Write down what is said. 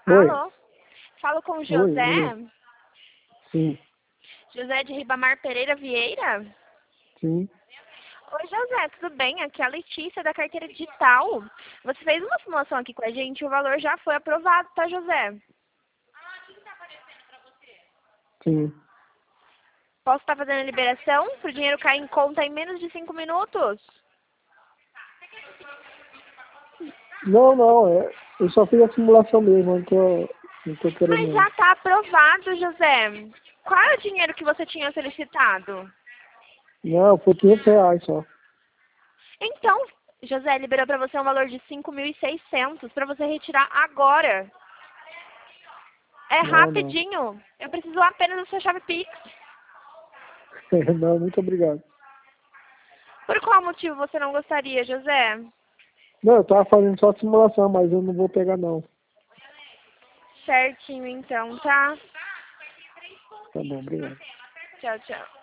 Oi, Alô? Falo com o oi, alô. José. Sim, José de Ribamar Pereira Vieira. sim. Oi, José, tudo bem? Aqui é a Letícia da carteira digital. Você fez uma simulação aqui com a gente, o valor já foi aprovado, tá, José? Sim. Posso estar fazendo a liberação para o dinheiro cair em conta em menos de 5 minutos? Não, não, eu só fiz a simulação mesmo, não tô querendo Mas não. já está aprovado, José. Qual é o dinheiro que você tinha solicitado? Não, foi R$ 500 só. Então, José liberou para você um valor de 5.600 para você retirar agora. É Não, não. rapidinho. Eu preciso apenas da sua chave Pix. Não, muito obrigado. Por qual motivo você não gostaria, José? Não, eu tava fazendo só a simulação, mas eu não vou pegar não. Certinho, então, tá? Tá bom, obrigado. Tchau, tchau.